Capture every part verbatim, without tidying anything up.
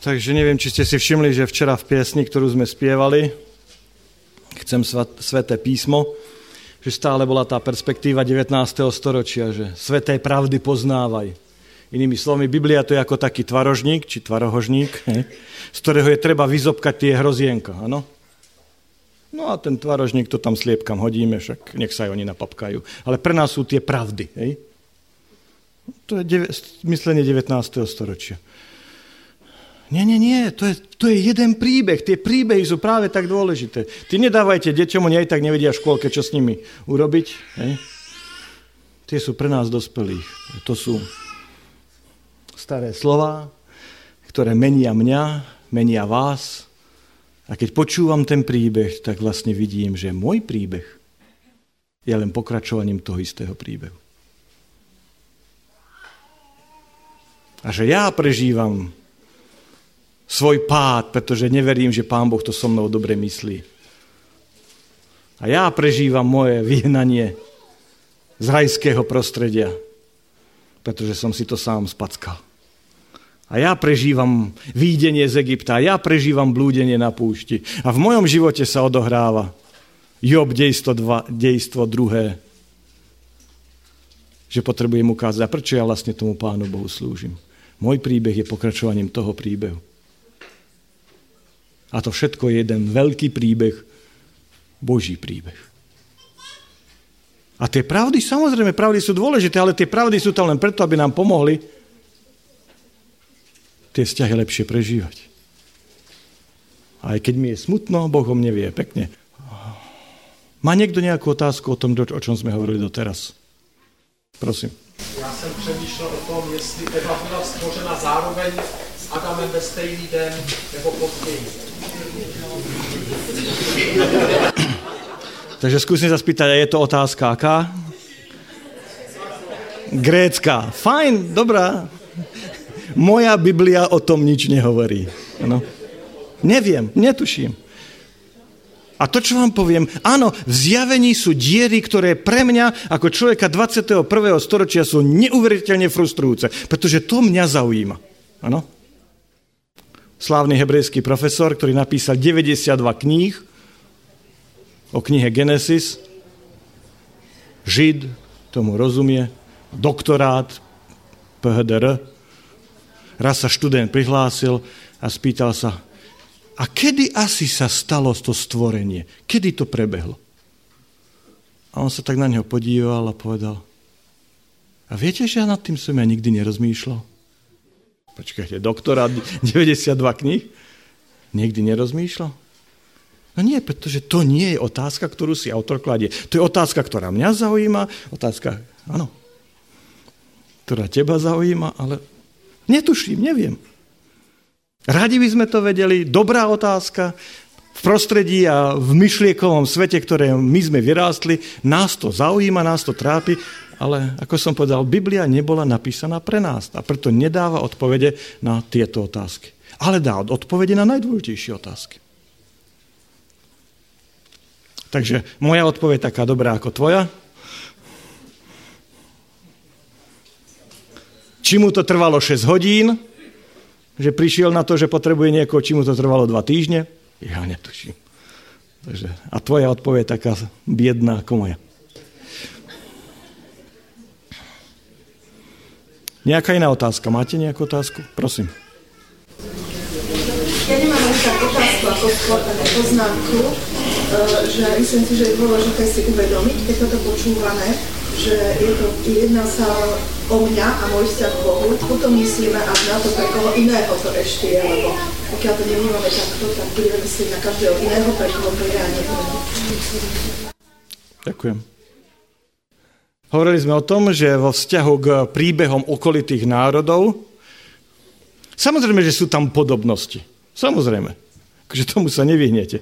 Takže neviem, či ste si všimli, že včera v piesni, ktorú sme spievali, Chcem sveté písmo, že stále bola tá perspektíva devätnásteho storočia, že sveté pravdy poznávaj. Inými slovami, Biblia to je ako taký tvarožník, či tvarohožník, he, z ktorého je treba vyzobkať tie hrozienka, áno? No a ten tvarožník to tam sliepkam hodíme, však nech sa aj oni napapkajú. Ale pre nás sú tie pravdy, hej? To je deve, myslenie devätnásteho storočia. Nie, nie, nie, to je, to je jeden príbeh. Tie príbehy sú práve tak dôležité. Ty nedávajte deťom, oni aj tak nevedia v škôlke, čo s nimi urobiť. Hej? Tie sú pre nás dospelých. To sú staré slová, ktoré menia mňa, menia vás. A keď počúvam ten príbeh, tak vlastne vidím, že môj príbeh je len pokračovaním toho istého príbehu. A že ja prežívam svoj pád, pretože neverím, že Pán Boh to so mnou dobre myslí. A ja prežívam moje vyhnanie z rajského prostredia, pretože som si to sám spackal. A ja prežívam výjdenie z Egypta, a ja prežívam blúdenie na púšti. A v mojom živote sa odohráva Job dejstvo, dva, dejstvo druhé, že potrebujem ukázať, a prečo ja vlastne tomu Pánu Bohu slúžim. Môj príbeh je pokračovaním toho príbehu. A to všetko je jeden veľký príbeh, Boží príbeh. A tie pravdy, samozrejme, pravdy sú dôležité, ale tie pravdy sú tam len preto, aby nám pomohli tie vzťahy lepšie prežívať. A aj keď mi je smutno, Boh o mne vie pekne. Má niekto nejakú otázku o tom, o čom sme hovorili doteraz? Prosím. Já jsem přemýšlel o tom, jestli Eva byla stvořena zároveň s Adamem ve stejný den nebo později. Takže skúsim sa spýtať, a je to otázka aká? Grécka. Fajn, dobrá. Moja Biblia o tom nič nehovorí. Ano. Neviem, netuším. A to, čo vám poviem, áno, v zjavení sú diery, ktoré pre mňa ako človeka dvadsiateho prvého storočia sú neuveriteľne frustrujúce, pretože to mňa zaujíma. Áno? Slávny hebrejský profesor, ktorý napísal deväťdesiatdva kníh o knihe Genesis, Žid, tomu rozumie, doktorát, pé há dé er, raz sa študent prihlásil a spýtal sa, a kedy asi sa stalo to stvorenie? Kedy to prebehlo? A on sa tak na neho podíval a povedal, a viete, že ja nad tým som ja nikdy nerozmýšľal? Počkajte, doktorát, deväťdesiatdva kníh? Nikdy nerozmýšľal? No nie, pretože to nie je otázka, ktorú si autor kladie. To je otázka, ktorá mňa zaujíma, otázka, áno, ktorá teba zaujíma, ale netuším, neviem. Radi by sme to vedeli, dobrá otázka, v prostredí a v myšlienkovom svete, ktoré my sme vyrástli, nás to zaujíma, nás to trápi, ale ako som povedal, Biblia nebola napísaná pre nás a preto nedáva odpovede na tieto otázky. Ale dá odpovede na najdôležitejšie otázky. Takže moja odpoveď taká dobrá ako tvoja. Či mu to trvalo šesť hodín, že prišiel na to, že potrebuje niekoho, či mu to trvalo dva týždne? Ja netuším. Takže, a tvoja odpoveď je taká biedná ako moja. Nejaká iná otázka? Máte nejakú otázku? Prosím. Ja nemám len tak otázku ako skôr takú poznámku, že myslím si, že je dôležité si uvedomiť, keď toto počúvame, že je to, jedná sa o mňa a môj vzťah k Bohu, potom myslíme až na to, pre koho iného to ešte je, lebo pokiaľ to nevnímame takto, tak budeme myslieť na každého iného, pre koho to je a nie. Ďakujem. Hovorili sme o tom, že vo vzťahu k príbehom okolitých národov, samozrejme, že sú tam podobnosti. Samozrejme. Takže tomu sa nevyhnete.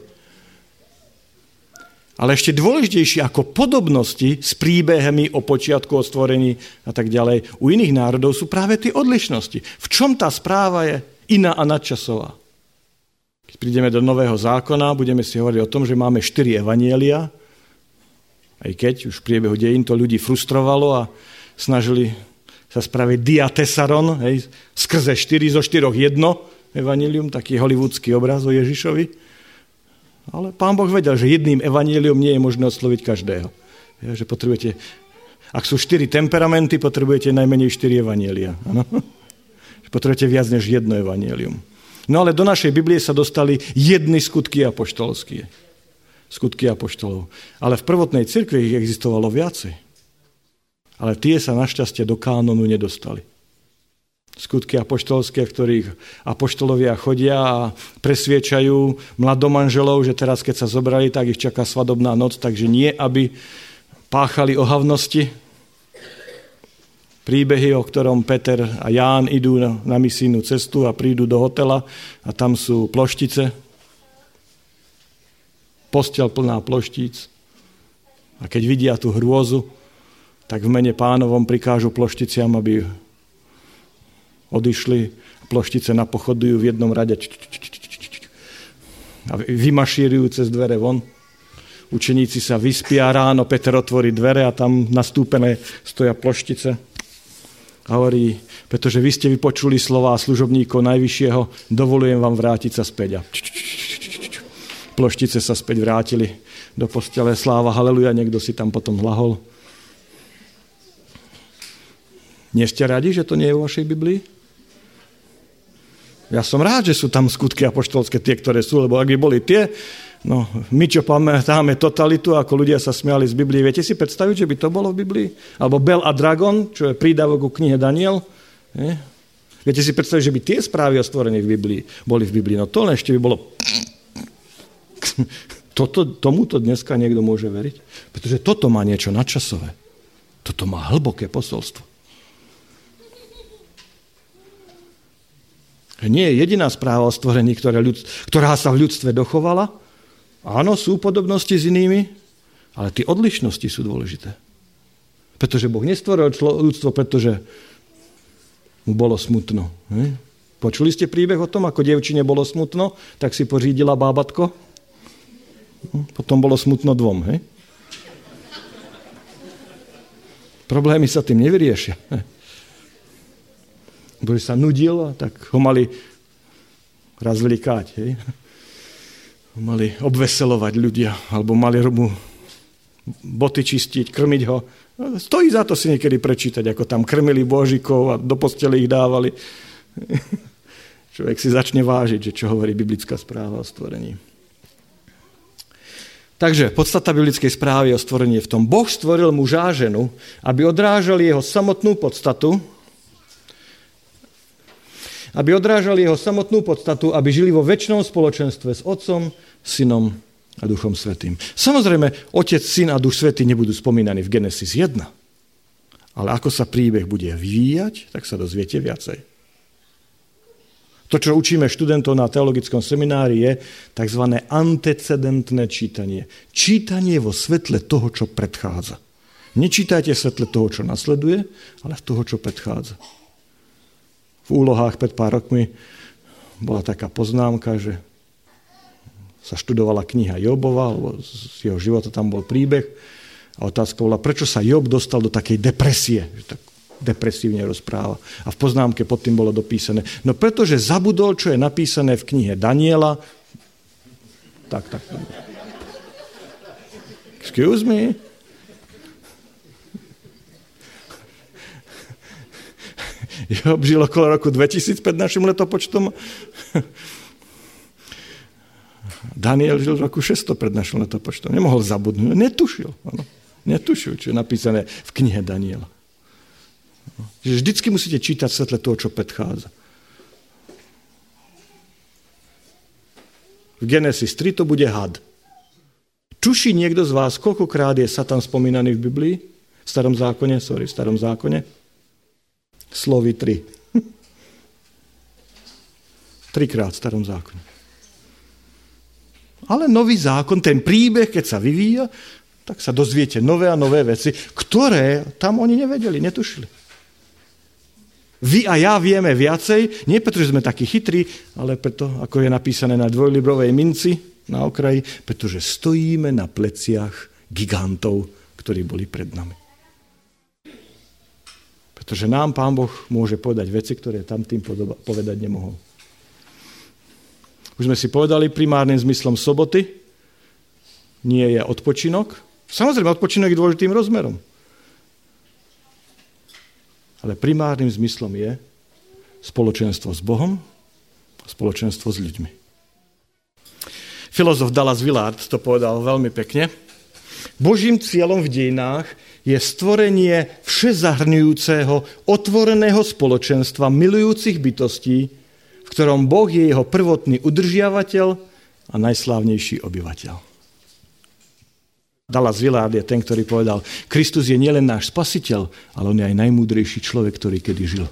Ale ešte dôležitejšie ako podobnosti s príbehmi o počiatku, o stvorení a tak ďalej, u iných národov sú práve tie odlišnosti. V čom tá správa je iná a nadčasová? Keď prídeme do Nového zákona, budeme si hovoriť o tom, že máme štyri evanjelia, aj keď už v priebehu dejín to ľudí frustrovalo a snažili sa spraviť diatesaron, hej, skrze štyri, zo štyroch jedno, evanjelium, taký hollywoodský obraz o Ježišovi. Ale Pán Boh vedel, že jedným evanjeliom nie je možné osloviť každého. Je, že potrebujete, ak sú štyri temperamenty, potrebujete najmenej štyri evanjelia. Ano? Potrebujete viac než jedno evanjelium. No ale do našej Biblie sa dostali jedny skutky apoštolské. Skutky apoštolov. Ale v prvotnej cirkvi ich existovalo viacej. Ale tie sa našťastie do kánonu nedostali. Skutky apoštolské, v ktorých apoštolovia chodia a presviečajú mladomanželov, že teraz, keď sa zobrali, tak ich čaká svadobná noc, takže nie, aby páchali ohavnosti. Príbehy, o ktorom Peter a Ján idú na, na misijnú cestu a prídu do hotela a tam sú ploštice. Posteľ plná ploštíc. A keď vidia tú hrôzu, tak v mene Pánovom prikážu plošticiam, aby odišli, ploštice napochodujú v jednom rade a vymašírujú cez dvere von. Učeníci sa vyspia, ráno Peter otvorí dvere a tam nastúpené stoja ploštice. A hovorí, pretože vy ste vypočuli slová služobníkov Najvyššieho, dovolujem vám vrátiť sa späť. A ploštice sa späť vrátili do postele. Sláva, haleluja, niekto si tam potom hlahol. Nie ste radi, že to nie je vo vašej Biblii? Ja som rád, že sú tam skutky apoštolské, tie, ktoré sú, lebo ak by boli tie, no my, čo pamätáme totalitu, ako ľudia sa smiali z Biblie, viete si predstaviť, že by to bolo v Biblii? Alebo Bel a Dragon, čo je prídavok ku knihe Daniel. Nie? Viete si predstaviť, že by tie správy o stvorení v Biblii boli v Biblii? No to len ešte by bolo... Toto, tomuto dneska niekto môže veriť? Pretože toto má niečo nadčasové. Toto má hlboké posolstvo. Nie je jediná správa o stvorení, ktorá, ľud, ktorá sa v ľudstve dochovala. Áno, sú podobnosti s inými, ale tie odlišnosti sú dôležité. Pretože Boh nestvoril ľudstvo, pretože mu bolo smutno. Ne? Počuli ste príbeh o tom, ako dievčine bolo smutno, tak si pořídila bábatko? Potom bolo smutno dvom. Hej? Problémy sa tým nevyriešia. Bože sa nudil, tak ho mali raz vlikáť, hej? Mali obveselovať ľudia, alebo mali mu boty čistiť, krmiť ho. Stojí za to si niekedy prečítať, ako tam krmili božikov a do postele ich dávali. Človek si začne vážiť, že čo hovorí biblická správa o stvorení. Takže podstata biblickej správy o stvorení je v tom. Boh stvoril muža a ženu, aby odrážali jeho samotnú podstatu, aby odrážali jeho samotnú podstatu, aby žili vo večnom spoločenstve s Otcom, Synom a Duchom Svätým. Samozrejme, Otec, Syn a Duch Svätý nebudú spomínaní v Genesis jeden. Ale ako sa príbeh bude vyvíjať, tak sa dozviete viacej. To, čo učíme študentov na teologickom seminári, je tzv. Antecedentné čítanie. Čítanie vo svetle toho, čo predchádza. Nečítajte v svetle toho, čo nasleduje, ale v toho, čo predchádza. V úlohách pred pár rokmi bola taká poznámka, že sa študovala kniha Jobova, lebo z jeho života tam bol príbeh. A otázka bola, prečo sa Job dostal do takej depresie, že tak depresívne rozpráva. A v poznámke pod tým bolo dopísané, no pretože zabudol, čo je napísané v knihe Daniela. Tak, tak. Excuse me. Job žil okolo roku dvetisíc pred našim letopočtom. Daniel žil v roku šesťsto pred našim letopočtom. Nemohol zabudnúť. Netušil. Ano. Netušil, čo je napísané v knihe Daniela. Čiže vždycky musíte čítať v svetle toho, čo predchádza. V Genesis tri to bude had. Tuší niekto z vás, koľkokrát je Satan spomínaný v Biblii? V starom zákone? Sorry, v starom zákone? Slovy tri. Trikrát v starom zákone. Ale nový zákon, ten príbeh, keď sa vyvíja, tak sa dozviete nové a nové veci, ktoré tam oni nevedeli, netušili. Vy a ja vieme viacej, nie preto, že sme takí chytrí, ale preto, ako je napísané na dvojlibrovej minci na okraji, pretože stojíme na pleciach gigantov, ktorí boli pred nami. Pretože nám Pán Boh môže povedať veci, ktoré tam tým povedať nemohol. Už sme si povedali, primárnym zmyslom soboty nie je odpočinok. Samozrejme, odpočinok je dôležitým rozmerom. Ale primárnym zmyslom je spoločenstvo s Bohom a spoločenstvo s ľuďmi. Filozof Dallas Willard to povedal veľmi pekne. Božím cieľom v dejinách je stvorenie všezahrňujúceho, otvoreného spoločenstva milujúcich bytostí, v ktorom Boh je jeho prvotný udržiavateľ a najslávnejší obyvateľ. Dallas Willard je ten, ktorý povedal, Kristus je nielen náš spasiteľ, ale on je aj najmúdrejší človek, ktorý kedy žil.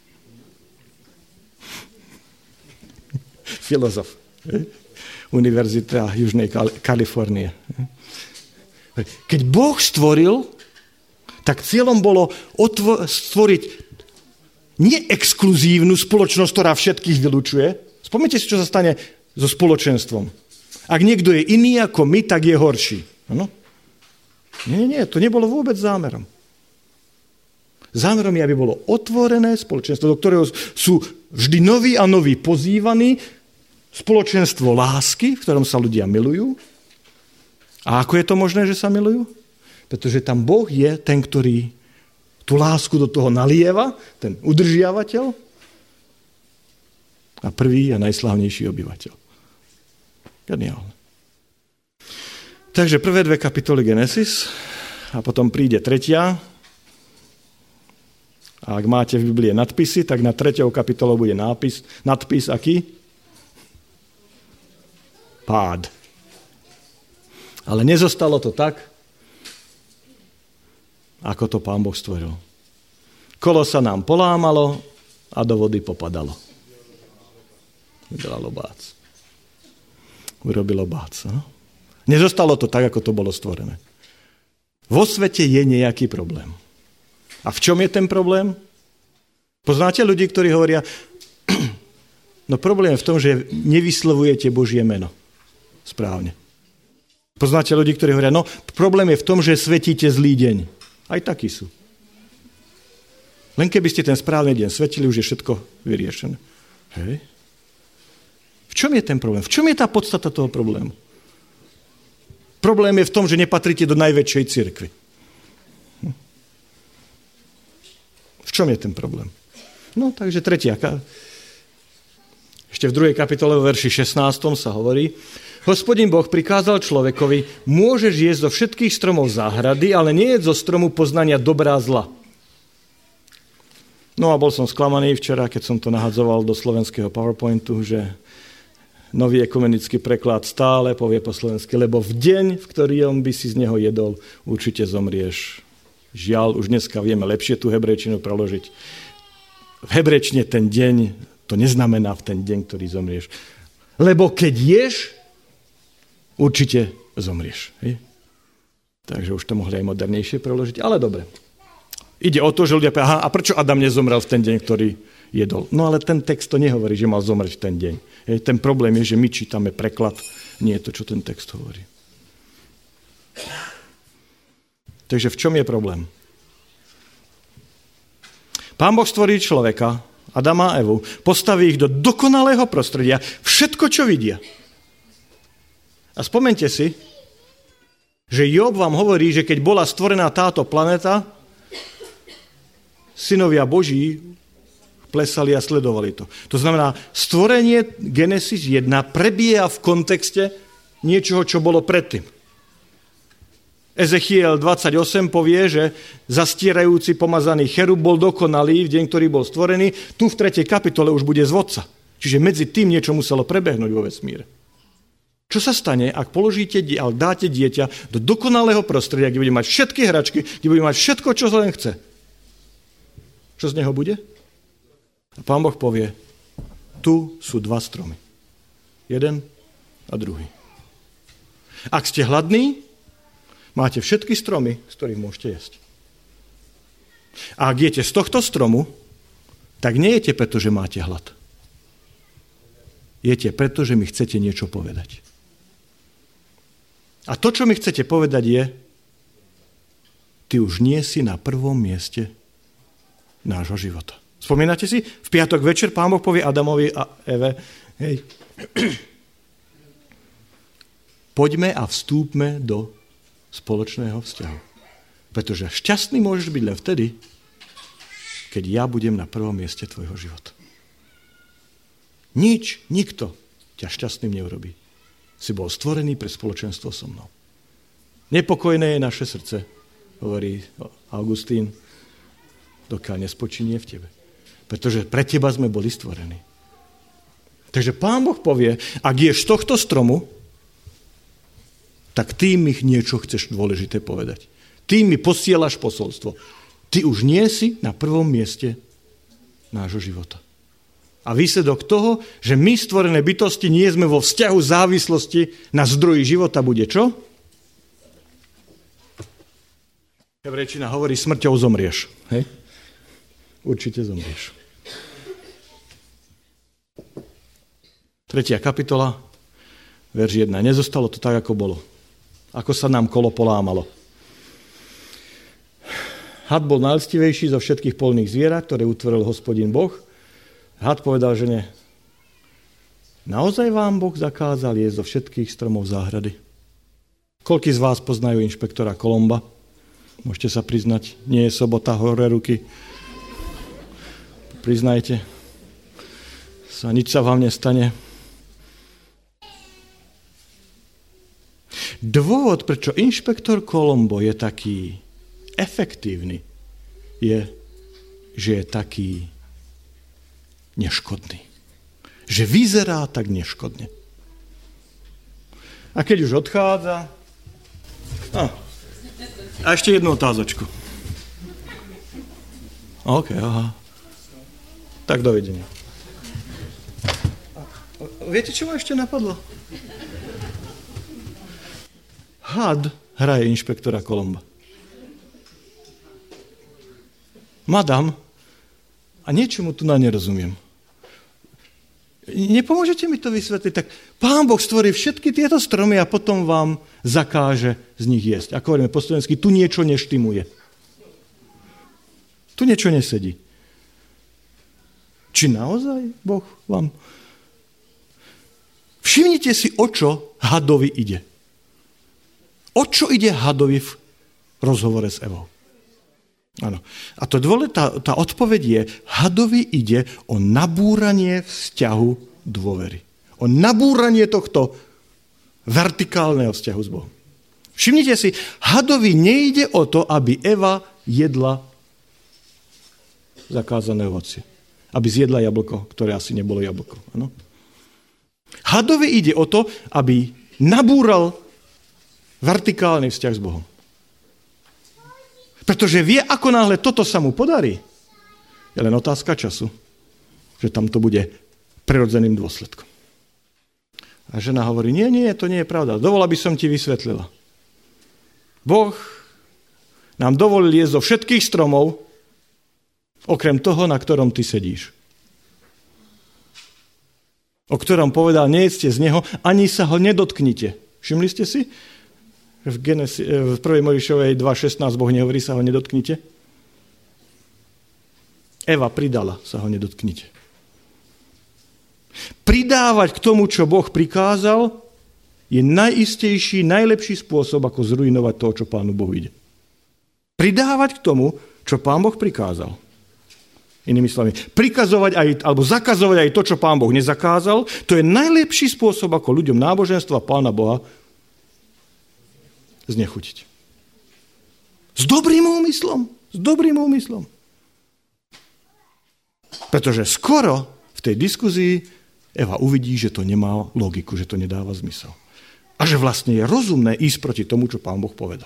Filozof. Univerzita Južnej Kalifornie. Keď Boh stvoril, tak cieľom bolo otvo- stvoriť neexkluzívnu spoločnosť, ktorá všetkých vylučuje. Spomnite si, čo sa stane so spoločenstvom. Ak niekto je iný ako my, tak je horší. Ano? Nie, nie, to nebolo vôbec zámerom. Zámerom je, aby bolo otvorené spoločenstvo, do ktorého sú vždy noví a noví pozývaní, spoločenstvo lásky, v ktorom sa ľudia milujú. A ako je to možné, že sa milujú? Pretože tam Boh je ten, ktorý tú lásku do toho nalieva, ten udržiavateľ a prvý a najslávnejší obyvateľ. Geniálne. Takže prvé dve kapitoly Genesis a potom príde tretia. A ak máte v Biblii nadpisy, tak na treťou kapitolou bude nápis, nadpis aký? Pád. Ale nezostalo to tak, ako to Pán Boh stvoril. Kolo sa nám polámalo a do vody popadalo. Udelalo bác. Urobilo bác. No? Nezostalo to tak, ako to bolo stvorené. Vo svete je nejaký problém. A v čom je ten problém? Poznáte ľudí, ktorí hovoria, no problém je v tom, že nevyslovujete Božie meno správne. Poznáte ľudí, ktorí hovoria, no problém je v tom, že svetíte zlý deň. Aj takí sú. Len keby ste ten správny deň svetili, už je všetko vyriešené. Hej. V čom je ten problém? V čom je tá podstata toho problému? Problém je v tom, že nepatríte do najväčšej cirkvi. Hm. V čom je ten problém? No, takže tretia. Ešte v druhej kapitole vo verši šestnástom sa hovorí, Hospodin Boh prikázal človekovi, môžeš jesť zo všetkých stromov záhrady, ale nie je zo stromu poznania dobrá a zla. No a bol som sklamaný včera, keď som to nahadzoval do slovenského PowerPointu, že nový ekumenický preklad stále povie po slovensky, lebo v deň, v ktorom by si z neho jedol, určite zomrieš. Žiaľ, už dneska vieme lepšie tú hebrejčinu preložiť. V hebrejčine ten deň, to neznamená v ten deň, ktorý zomrieš. Lebo keď ješ, určite zomrieš. Hej? Takže už to mohli aj modernejšie preložiť, ale dobre. Ide o to, že ľudia povedia, aha, a prečo Adam nezomrel v ten deň, ktorý jedol? No ale ten text to nehovorí, že mal zomrieť v ten deň. Hej? Ten problém je, že my čítame preklad, nie je to, čo ten text hovorí. Takže v čom je problém? Pán Boh stvorí človeka, Adama a Evu, postaví ich do dokonalého prostredia, všetko, čo vidia. A spomente si, že Job vám hovorí, že keď bola stvorená táto planéta, synovia Boží plesali a sledovali to. To znamená, stvorenie Genesis jedna prebieha v kontexte niečoho, čo bolo predtým. Ezechiel dvadsaťosem povie, že zastierajúci pomazaný cherub bol dokonalý v deň, ktorý bol stvorený. Tu v tretej kapitole už bude zvodca. Čiže medzi tým niečo muselo prebehnúť vo vesmíre. Čo sa stane, ak položíte, ale dáte dieťa do dokonalého prostredia, kde bude mať všetky hračky, kde bude mať všetko, čo len chce? Čo z neho bude? A Pán Boh povie, tu sú dva stromy. Jeden a druhý. Ak ste hladní, máte všetky stromy, z ktorých môžete jesť. A ak jete z tohto stromu, tak nejete preto, že máte hlad. Jete preto, že mi chcete niečo povedať. A to, čo mi chcete povedať, je, ty už nie si na prvom mieste nášho života. Spomínate si? V piatok večer Pán Boh povie Adamovi a Eve, hej, poďme a vstúpme do spoločného vzťahu. Pretože šťastný môžeš byť len vtedy, keď ja budem na prvom mieste tvojho života. Nič, nikto ťa šťastným neurobí. Si bol stvorený pre spoločenstvo so mnou. Nepokojné je naše srdce, hovorí Augustín, dokiaľ nespočinie v tebe. Pretože pre teba sme boli stvorení. Takže Pán Boh povie, ak ješ z tohto stromu, tak ty mi niečo chceš dôležité povedať. Ty mi posielaš posolstvo. Ty už nie si na prvom mieste nášho života. A výsledok toho, že my stvorené bytosti nie sme vo vzťahu závislosti na zdroji života, bude čo? Hebrejčina hovorí, smrťou zomrieš. Hej? Určite zomrieš. Tretia kapitola, verš jedna. Nezostalo to tak, ako bolo. Ako sa nám kolo polámalo. Had bol najlstivejší zo všetkých polných zvierat, ktoré utvoril Hospodin Boh. Had povedal žene, naozaj vám Boh zakázal jesť zo všetkých stromov záhrady? Koľký z vás poznajú inšpektora Kolomba? Môžete sa priznať, nie je sobota, hore ruky. Priznajte sa, nič sa vám nestane. Dôvod, prečo inšpektor Kolombo je taký efektívny, je, že je taký neškodný. Že vyzerá tak neškodne. A keď už odchádza... A, a ešte jednu otázočku. OK, aha. Tak dovidenia. Viete, čo ma ešte napadlo? Had hraje inšpektora Kolomba. Madam, a niečomu tu na nerozumiem. Nepomôžete mi to vysvetliť? Tak Pán Boh stvorí všetky tieto stromy a potom vám zakáže z nich jesť. Ako hovoríme po slovensky, tu niečo neštimuje. Tu niečo nesedí. Či naozaj Boh vám... Všimnite si, o čo hadovi ide. O čo ide hadovi v rozhovore s Evou? Áno. A to dôležitá, tá odpoveď je, hadovi ide o nabúranie vzťahu dôvery. O nabúranie tohto vertikálneho vzťahu s Bohom. Všimnite si, hadovi nejde o to, aby Eva jedla zakázané ovocie. Aby zjedla jablko, ktoré asi nebolo jablko. Áno. Hadovi ide o to, aby nabúral vertikálny vzťah s Bohom. Pretože vie, ako náhle toto sa mu podarí, je len otázka času, že tam to bude prirodzeným dôsledkom. A žena hovorí, nie, nie, to nie je pravda. Dovol, aby som ti vysvetlila. Boh nám dovolil jesť zo všetkých stromov, okrem toho, na ktorom ty sedíš. O ktorom povedal, nejedzte z neho, ani sa ho nedotknite. Všimli ste si? V, Genesi, v prvej Mojžišovej dva šestnásť Boh nehovorí, sa ho nedotknite. Eva pridala, sa ho nedotknite. Pridávať k tomu, čo Boh prikázal, je najistejší, najlepší spôsob, ako zrujnovať to, čo Pánu Bohu ide. Pridávať k tomu, čo Pán Boh prikázal. Inými slovami, prikazovať aj, alebo zakazovať aj to, čo Pán Boh nezakázal, to je najlepší spôsob, ako ľuďom náboženstva Pána Boha znechutiť. S dobrým úmyslom. S dobrým úmyslom. Pretože skoro v tej diskuzii Eva uvidí, že to nemá logiku, že to nedáva zmysel. A že vlastne je rozumné ísť proti tomu, čo Pán Boh povedal.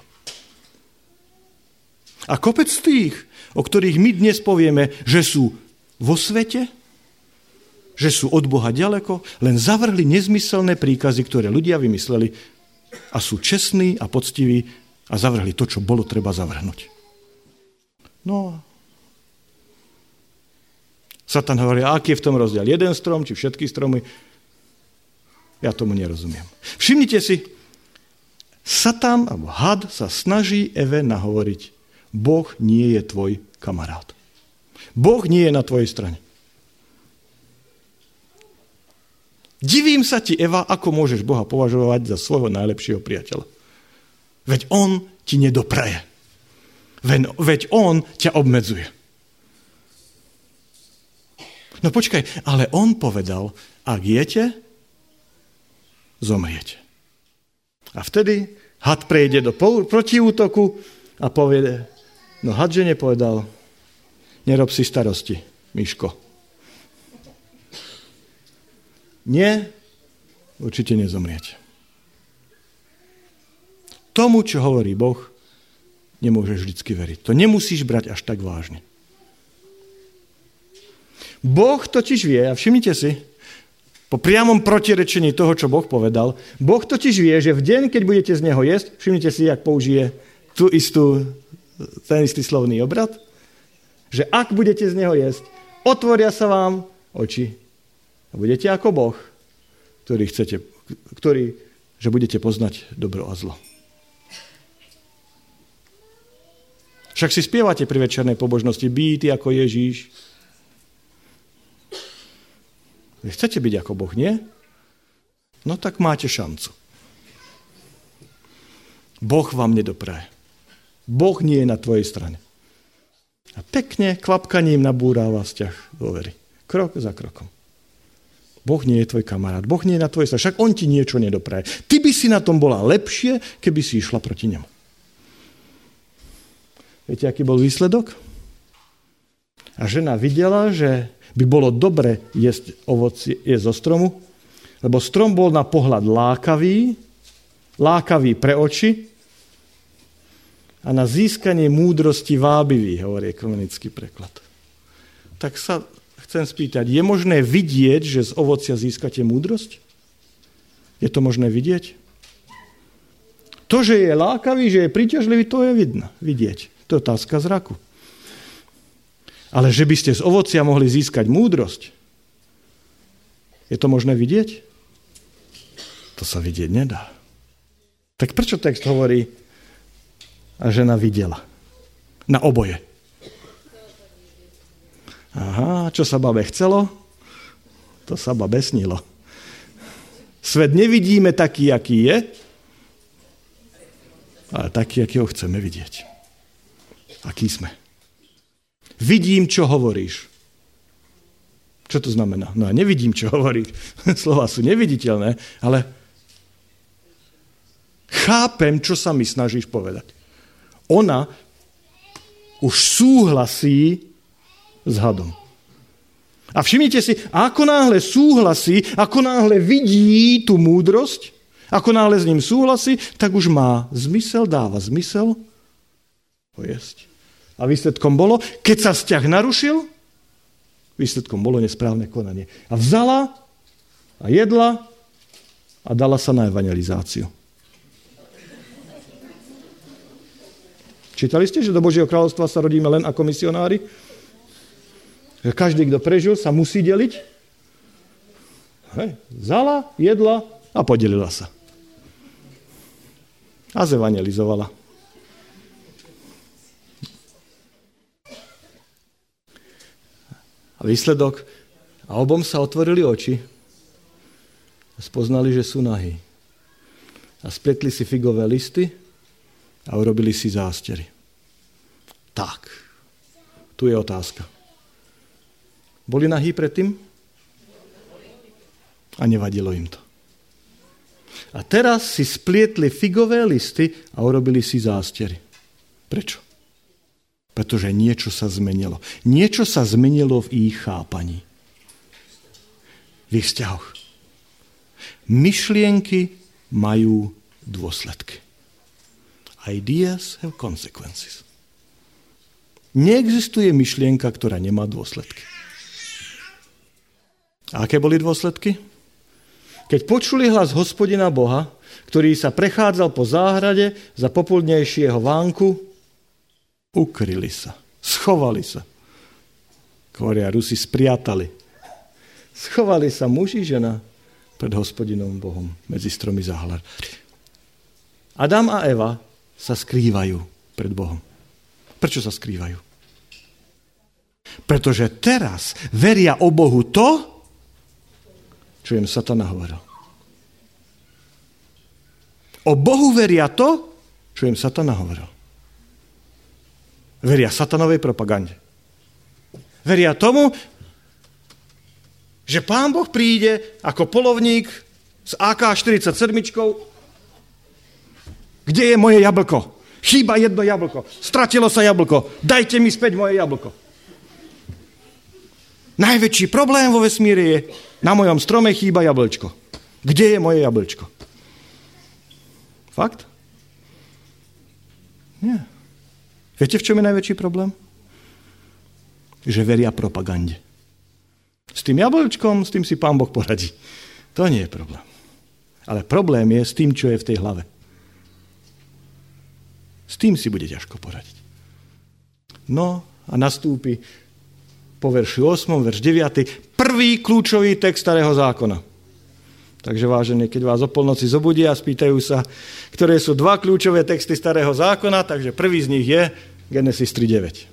A kopec tých, o ktorých my dnes povieme, že sú vo svete, že sú od Boha ďaleko, len zavrhli nezmyselné príkazy, ktoré ľudia vymysleli, a sú čestní a poctiví a zavrhli to, čo bolo treba zavrhnúť. No, Satan hovorí, a aký je v tom rozdiel? Jeden strom, či všetky stromy? Ja tomu nerozumiem. Všimnite si, Satan, alebo had, sa snaží Eve nahovoriť, Boh nie je tvoj kamarát. Boh nie je na tvojej strane. Divím sa ti, Eva, ako môžeš Boha považovať za svojho najlepšieho priateľa. Veď on ti nedopraje. Veď on ťa obmedzuje. No počkaj, ale on povedal, ak jete, zomriete. A vtedy had prejde do protiútoku a povie, no had žene povedal, nerob si starosti, Miško. Nie, určite nezomriete. Tomu, čo hovorí Boh, nemôžeš vždycky veriť. To nemusíš brať až tak vážne. Boh totiž vie, a všimnite si, po priamom protirečení toho, čo Boh povedal, Boh totiž vie, že v deň, keď budete z neho jesť, všimnite si, jak použije tú istú, ten istý slovný obrad, že ak budete z neho jesť, otvoria sa vám oči a budete ako Boh, ktorý chcete, ktorý, že budete poznať dobro a zlo. Však si spievate pri večernej pobožnosti, byť ako Ježíš. Vy chcete byť ako Boh, nie? No tak máte šancu. Boh vám nedopraje. Boh nie je na tvojej strane. A pekne klapkaním nabúráva vzťah dôvery. Krok za krokom. Boh nie je tvoj kamarát. Boh nie je na tvojej strane. Však on ti niečo nedopraje. Ty by si na tom bola lepšie, keby si išla proti nemu. Viete, aký bol výsledok? A žena videla, že by bolo dobre jesť ovocie zo stromu, lebo strom bol na pohľad lákavý, lákavý pre oči a na získanie múdrosti vábivý, hovorí ekumenický preklad. Tak sa chcem spýtať, je možné vidieť, že z ovocia získate múdrosť? Je to možné vidieť? To, že je lákavý, že je príťažlivý, to je vidno, vidieť. To je otázka zraku. Ale že by ste z ovocia mohli získať múdrosť, je to možné vidieť? To sa vidieť nedá. Tak prečo text hovorí, a žena videla? Na oboje. Aha, čo sa babe chcelo? To sa babe snilo. Svet nevidíme taký, aký je, ale taký, aký ho chceme vidieť. Aký sme? Vidím, čo hovoríš. Čo to znamená? No ja nevidím, čo hovoríš. Slová sú neviditeľné, ale chápem, čo sa mi snažíš povedať. Ona už súhlasí s hadom. A všimnite si, ako náhle súhlasí, ako náhle vidí tú múdrosť, ako náhle s ním súhlasí, tak už má zmysel, dáva zmysel ho jesť. A výsledkom bolo, keď sa vzťah narušil, výsledkom bolo nesprávne konanie. A vzala a jedla a dala sa na evangelizáciu. Čítali ste, že do Božieho kráľovstva sa rodíme len ako misionári? Že každý, kto prežil, sa musí deliť? Hej. Vzala, jedla a podelila sa. A zevangelizovala. A výsledok, a obom sa otvorili oči a spoznali, že sú nahí. A spletli si figové listy a urobili si zástery. Tak, tu je otázka. Boli nahí predtým? A nevadilo im to. A teraz si splietli figové listy a urobili si zástery. Prečo? Pretože niečo sa zmenilo. Niečo sa zmenilo v ich chápaní. V ich vzťahoch. Myšlienky majú dôsledky. Ideas have consequences. Neexistuje myšlienka, ktorá nemá dôsledky. A aké boli dôsledky? Keď počuli hlas Hospodina Boha, ktorý sa prechádzal po záhrade za popoludnejšieho vánku, ukryli sa, schovali sa. Hovoria Rusi, spriatali. Schovali sa muž i žena pred Hospodinom Bohom medzi stromy záhrady. Adam a Eva sa skrývajú pred Bohom. Prečo sa skrývajú? Pretože teraz veria o Bohu to, čo im Satana hovoril. O Bohu veria to, čo im Satana hovoril. Veria satanovej propagande. Veria tomu, že Pán Boh príde ako polovník s á ká štyridsaťsedem. Kde je moje jablko? Chýba jedno jablko. Stratilo sa jablko. Dajte mi späť moje jablko. Najväčší problém vo vesmíre je, na mojom strome chýba jablčko. Kde je moje jablčko? Fakt? Nie. Viete, v čom je najväčší problém? Že veria propagande. S tým jablčkom, s tým si Pán Boh poradí. To nie je problém. Ale problém je s tým, čo je v tej hlave. S tým si bude ťažko poradiť. No a nastúpi po verši ôsmom, verš deviaty, prvý kľúčový text Starého zákona. Takže vážení, keď vás o polnoci zobudia a spýtajú sa, ktoré sú dva kľúčové texty Starého zákona, takže prvý z nich je Genesis tri deväť.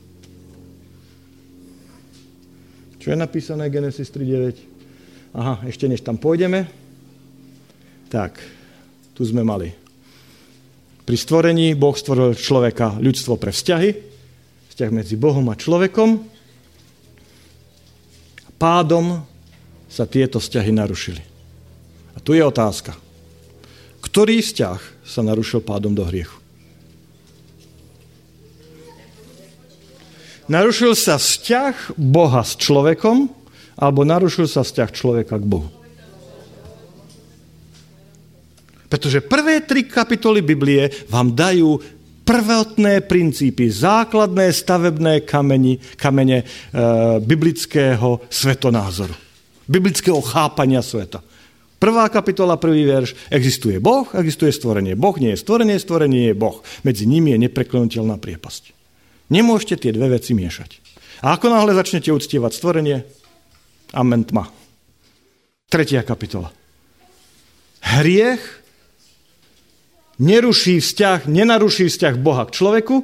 Čo je napísané Genesis tri deväť? Aha, ešte než tam pôjdeme. Tak, tu sme mali. Pri stvorení Boh stvoril človeka, ľudstvo pre vzťahy, vzťah medzi Bohom a človekom. Pádom sa tieto vzťahy narušili. A tu je otázka. Ktorý vzťah sa narušil pádom do hriechu? Narušil sa vzťah Boha s človekom, alebo narušil sa vzťah človeka k Bohu? Pretože prvé tri kapitoly Biblie vám dajú prvotné princípy, základné stavebné kameni, kamene e, biblického svetonázoru, biblického chápania sveta. Prvá kapitola, prvý verš, existuje Boh, existuje stvorenie. Boh nie je stvorenie, stvorenie je Boh. Medzi nimi je nepreklenuteľná priepasť. Nemôžete tie dve veci miešať. A ako náhle začnete uctievať stvorenie, amen tma. Tretia kapitola. Hriech neruší vzťah, nenaruší vzťah Boha k človeku,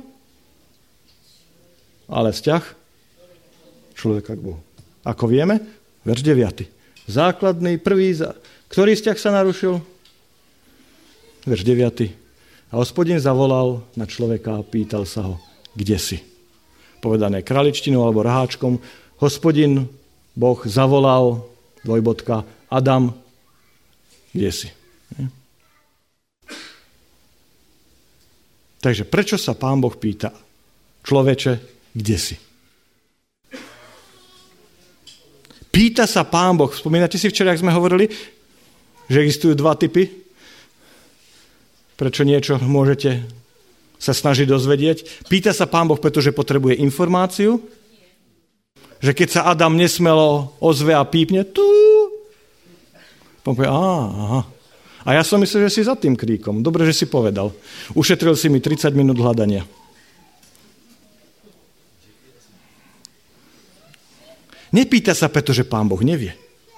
ale vzťah človeka k Bohu. Ako vieme, verš deviaty. Základný, prvý, ktorý vzťah sa narušil? Verš deviaty. A Hospodin zavolal na človeka a pýtal sa ho, kde si? Povedané králičtinou alebo rháčkom. Hospodin, Boh, zavolal, dvojbodka, Adam, kde si? Takže prečo sa Pán Boh pýta? Človeče, kde si? Pýta sa Pán Boh. Spomínate si včera, ak sme hovorili, že existujú dva typy? Prečo niečo môžete sa snažiť dozvedieť? Pýta sa Pán Boh, pretože potrebuje informáciu? Že keď sa Adam nesmelo ozve a pípne, tu, Pán povie, aha, a ja som myslel, že si za tým kríkom. Dobre, že si povedal. Ušetril si mi tridsať minút hľadania. Nepýta sa, pretože Pán Boh nevie.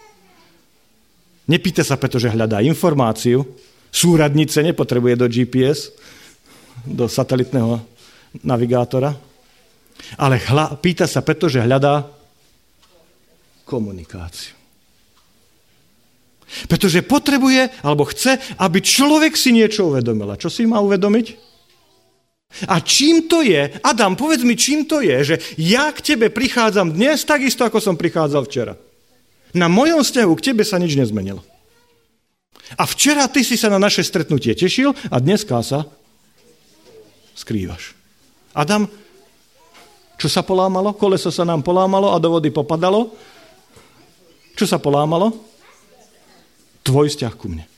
Nepýta sa, pretože hľadá informáciu. Súradnice nepotrebuje do gé pé es, do satelitného navigátora. Ale hľa, pýta sa, pretože hľadá komunikáciu. Pretože potrebuje, alebo chce, aby človek si niečo uvedomil. A čo si má uvedomiť? A čím to je? Adam, povedz mi, čím to je, že ja k tebe prichádzam dnes takisto, ako som prichádzal včera. Na mojom vzťahu k tebe sa nič nezmenilo. A včera ty si sa na naše stretnutie tešil a dneska sa skrývaš. Adam, čo sa polámalo? Koleso sa nám polámalo a do vody popadalo. Čo sa polámalo? Tvoj vzťah ku mne.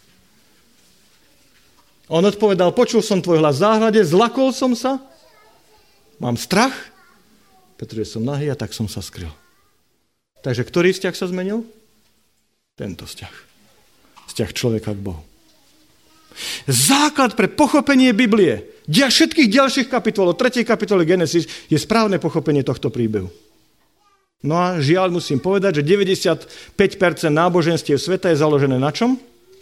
On odpovedal, počul som tvoj hlas v záhrade, zlakol som sa, mám strach, pretože som nahý a tak som sa skryl. Takže ktorý vzťah sa zmenil? Tento vzťah. Vzťah človeka k Bohu. Základ pre pochopenie Biblie, dia všetkých ďalších kapitol, od tretej kapitoly Genesis, je správne pochopenie tohto príbehu. No a žiaľ musím povedať, že deväťdesiatpäť percent náboženstiev sveta je založené na čom?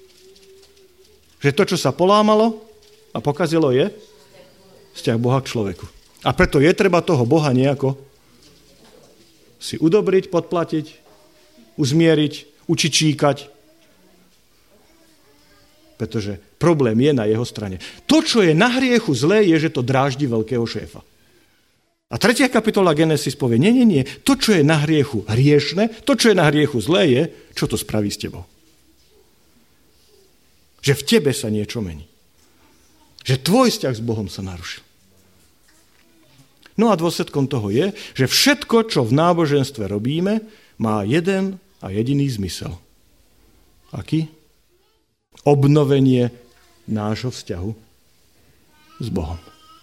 Že to, čo sa polámalo a pokazilo, je vzťah Boha k človeku. A preto je treba toho Boha nejako si udobriť, podplatiť, uzmieriť, učičíkať, pretože problém je na jeho strane. To, čo je na hriechu zlé, je, že to dráždi veľkého šéfa. A tretia kapitola Genesis povie, nie, nie, nie, to, čo je na hriechu hriešne, to, čo je na hriechu zlé, je, čo to spraví s tebou. Že v tebe sa niečo mení. Že tvoj vzťah s Bohom sa narušil. No a dôsledkom toho je, že všetko, čo v náboženstve robíme, má jeden a jediný zmysel. Aký? Obnovenie nášho vzťahu s Bohom.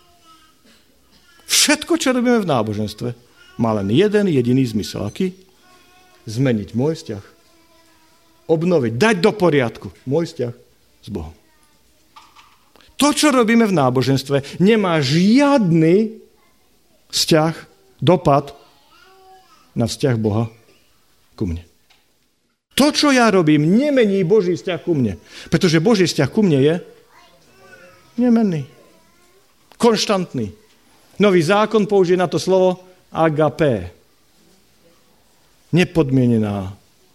Všetko, čo robíme v náboženstve, má len jeden jediný zmysel. Aký? Zmeniť môj vzťah. Obnoviť, dať do poriadku môj vzťah s Bohom. To, čo robíme v náboženstve, nemá žiadny vzťah, dopad na vzťah Boha ku mne. To, čo ja robím, nemení Boží vzťah ku mne. Pretože Boží vzťah ku mne je nemenný. Konštantný. Nový zákon použije na to slovo agapé. Nepodmienená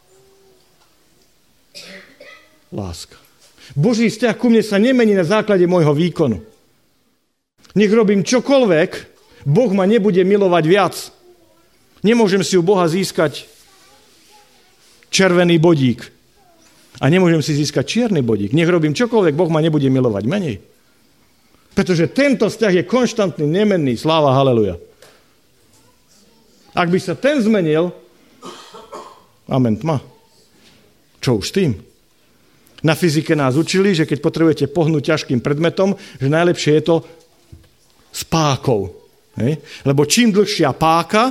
láska. Boží vzťah ku mne sa nemení na základe môjho výkonu. Nech robím čokoľvek, Boh ma nebude milovať viac. Nemôžem si u Boha získať červený bodík. A nemôžem si získať čierny bodík. Nech robím čokoľvek, Boh ma nebude milovať menej. Pretože tento vzťah je konštantný, nemenný. Sláva, haleluja. Ak by sa ten zmenil, amen, tma. Čo už s tým? Na fyzike nás učili, že keď potrebujete pohnúť ťažkým predmetom, že najlepšie je to s pákou. Hej? Lebo čím dlhšia páka,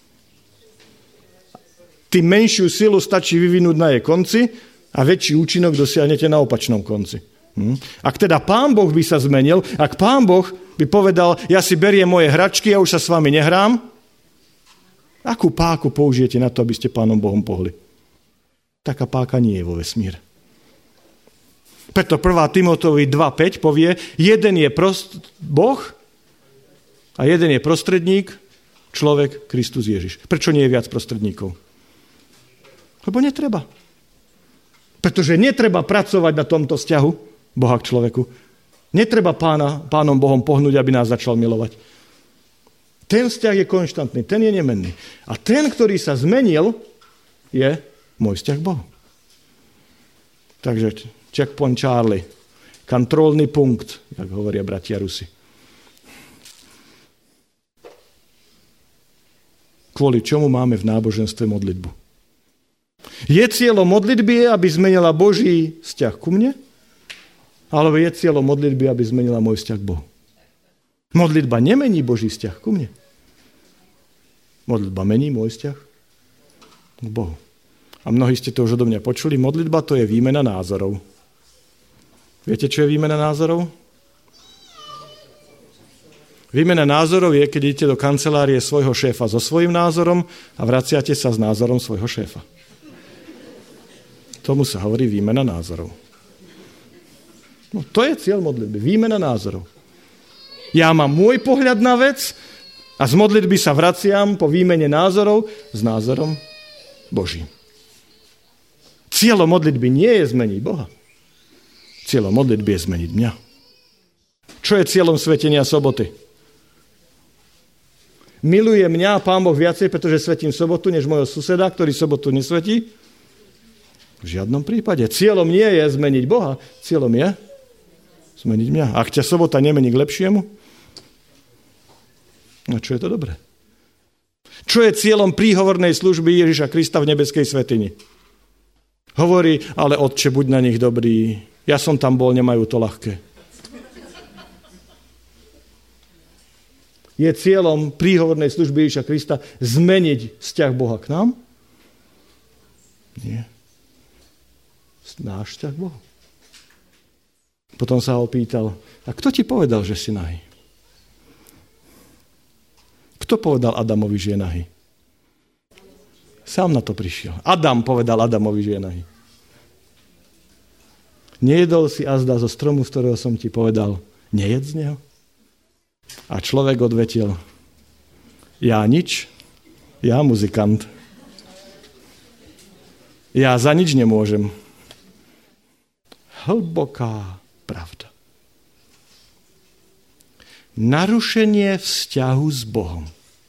tým menšiu silu stačí vyvinúť na jej konci a väčší účinok dosiahnete na opačnom konci. Hm? Ak teda Pán Boh by sa zmenil, ak Pán Boh by povedal, ja si beriem moje hračky, ja už sa s vami nehrám, akú páku použijete na to, aby ste Pánom Bohom pohli? Taká páka nie je vo vesmíre. Preto prvá Timoteovi dva päť povie, jeden je prost, Boh a jeden je prostredník, človek, Kristus Ježiš. Prečo nie je viac prostredníkov? Lebo netreba. Pretože netreba pracovať na tomto vzťahu Boha k človeku. Netreba pána, Pánom Bohom pohnúť, aby nás začal milovať. Ten vzťah je konštantný, ten je nemenný. A ten, ktorý sa zmenil, je môj vzťah k Bohu. Takže checkpoint Charlie. Kontrolný punkt, jak hovoria bratia Rusi. Kvôli čomu máme v náboženstve modlitbu? Je cieľom modlitby, aby zmenila Boží vzťah ku mne? Alebo je cieľom modlitby, aby zmenila môj vzťah k Bohu? Modlitba nemení Boží vzťah ku mne. Modlitba mení môj vzťah k Bohu. A mnohí ste to už odo mňa počuli. Modlitba to je výmena názorov. Viete, čo je výmena názorov? Výmena názorov je, keď idete do kancelárie svojho šéfa so svojím názorom a vraciate sa s názorom svojho šéfa. Tomu sa hovorí výmena názorov. No, to je cieľ modlitby. Výmena názorov. Ja mám môj pohľad na vec a z modlitby sa vraciam po výmene názorov s názorom Božím. Cieľom modlitby nie je zmeniť Boha. Cieľom modlitby je zmeniť mňa. Čo je cieľom svetenia soboty? Miluje mňa Pán Boh viacej, pretože svetím sobotu, než môjho suseda, ktorý sobotu nesvetí? V žiadnom prípade. Cieľom nie je zmeniť Boha, cieľom je zmeniť mňa. Ak ťa sobota nemení k lepšiemu, no čo je to dobré? Čo je cieľom príhovornej služby Ježiša Krista v nebeskej svätyni? Hovorí, ale Otče, buď na nich dobrý, ja som tam bol, nemajú to ľahké. Je cieľom príhovornej služby Ježiša Krista zmeniť vzťah Boha k nám? Nie. Náš vzťah k Bohu. Potom sa ho pýtal, a kto ti povedal, že si nahý? Kto povedal Adamovi, že je nahý? Sám na to prišiel. Adam povedal Adamovi, že je nahý. Nejedol si azda zo stromu, z ktorého som ti povedal, nejed z neho? A človek odvetil, ja nič, ja muzikant. Ja za nič nemôžem. hlboká pravda. Narušenie vzťahu s Bohom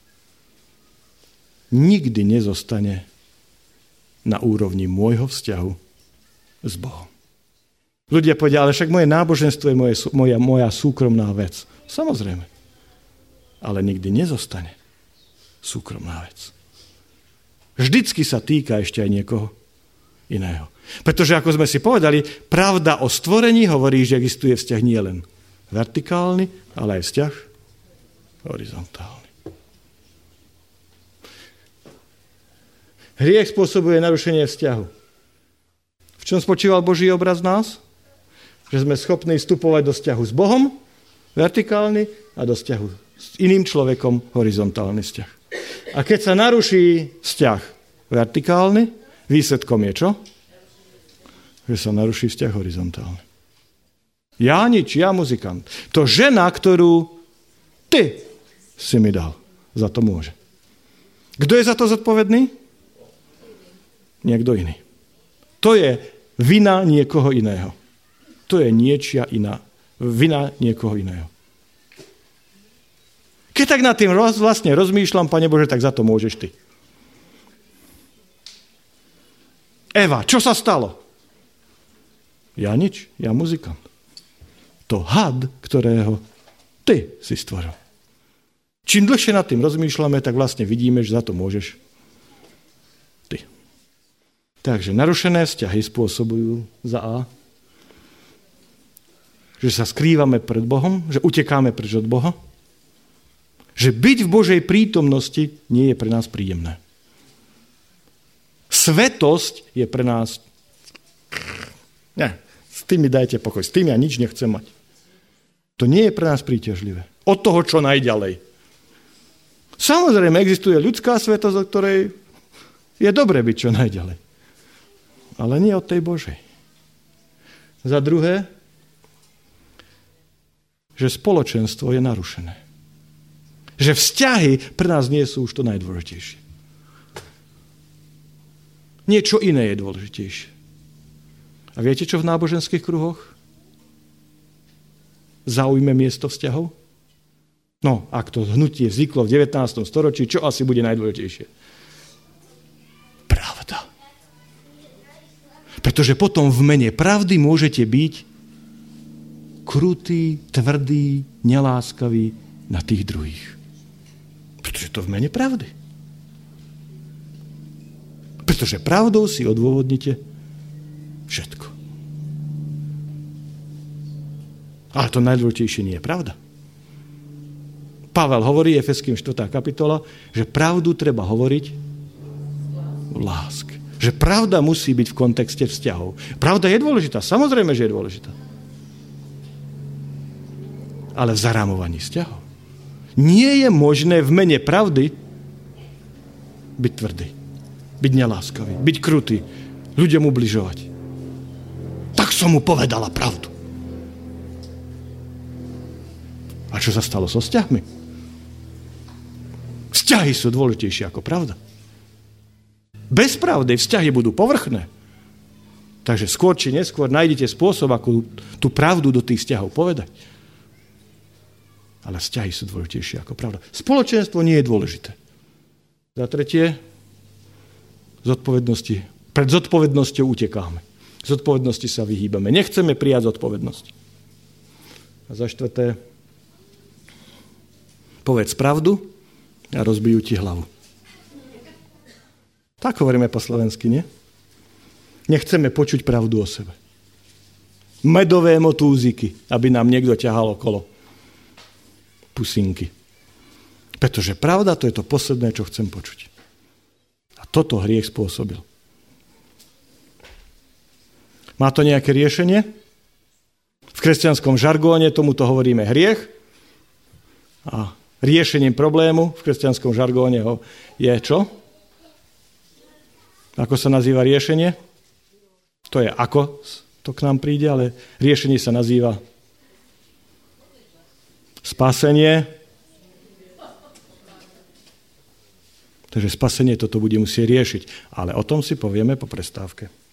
nikdy nezostane na úrovni môjho vzťahu s Bohom. Ľudia povedia, ale však moje náboženstvo je moje, moja, moja súkromná vec. Samozrejme. Ale nikdy nezostane súkromná vec. Vždycky sa týka ešte aj niekoho iného. Pretože, ako sme si povedali, pravda o stvorení hovorí, že existuje vzťah nie len vertikálny, ale aj vzťah horizontálny. Hriech spôsobuje narušenie vzťahu. V čom spočíval Boží obraz nás? Že sme schopní vstupovať do vzťahu s Bohom, vertikálny, a do vzťahu s iným človekom, horizontálny vzťah. A keď sa naruší vzťah vertikálny, výsledkom je čo? Že sa naruší vzťah horizontálny. Ja nič, ja muzikant. To žena, ktorú ty si mi dal, za to môže. Kto je za to zodpovedný? Niekto iný. To je vina niekoho iného. To je niečia iná. Vina niekoho iného. Keď tak nad tým roz, vlastne rozmýšľam, Pane Bože, tak za to môžeš ty. Eva, čo sa stalo? Ja nič, ja muzikant. To had, ktorého ty si stvoril. Čím dlhšie nad tým rozmýšľame, tak vlastne vidíme, že za to môžeš ty. Takže narušené vzťahy spôsobujú za A, že sa skrývame pred Bohom, že utekáme preč od Boha, že byť v Božej prítomnosti nie je pre nás príjemné. Svetosť je pre nás... Ne, s tým mi dajte pokoj, s tým ja nič nechcem mať. To nie je pre nás príťažlivé. Od toho, čo najďalej. Samozrejme, existuje ľudská svetosť, o ktorej je dobre byť čo najďalej. Ale nie od tej Božej. Za druhé, že spoločenstvo je narušené. Že vzťahy pre nás nie sú už to najdôležitejšie. Niečo iné je dôležitejšie. A viete, čo v náboženských kruhoch zaujme miesto vzťahov? No, ak to hnutie vzniklo v devätnástom storočí, čo asi bude najdôležitejšie? Pravda. Pretože potom v mene pravdy môžete byť krutý, tvrdý, neláskavý na tých druhých. Pretože to v mene pravdy. Pretože pravdou si odôvodnite všetko. Ale to najdôležitejšie nie je pravda. Pavel hovorí, Efeským štvrtá kapitola, že pravdu treba hovoriť v láske. Že pravda musí byť v kontexte vzťahov. Pravda je dôležitá, samozrejme, že je dôležitá. Ale v zarámovaní vzťahov. Nie je možné v mene pravdy byť tvrdý, byť neláskavý, byť krutý, ľuďom ubližovať. Tak som mu povedala pravdu. A čo sa stalo so vzťahmi? Vzťahy sú dôležitejšie ako pravda. Bez pravdy vzťahy budú povrchné. Takže skôr či neskôr nájdete spôsob, ako tú pravdu do tých vzťahov povedať. Ale vzťahy sú dôležitejšie ako pravda. Spoločenstvo nie je dôležité. Za tretie, zodpovednosti. Pred zodpovednosťou utekáme. Zodpovednosti sa vyhýbame. Nechceme prijať zodpovednosť. A za štvrté, povedz pravdu a rozbijú ti hlavu. Tak hovoríme po slovensky, nie? Nechceme počuť pravdu o sebe. Medové motúziky, aby nám niekto ťahal okolo pusinky. Pretože pravda, to je to posledné, čo chcem počuť. A toto hriech spôsobil. Má to nejaké riešenie? V kresťanskom žargóne tomuto hovoríme hriech. A riešením problému v kresťanskom žargóne je čo? Ako sa nazýva riešenie? To je ako to k nám príde, ale riešenie sa nazýva spasenie. Takže spasenie toto bude musieť riešiť. Ale o tom si povieme po prestávke.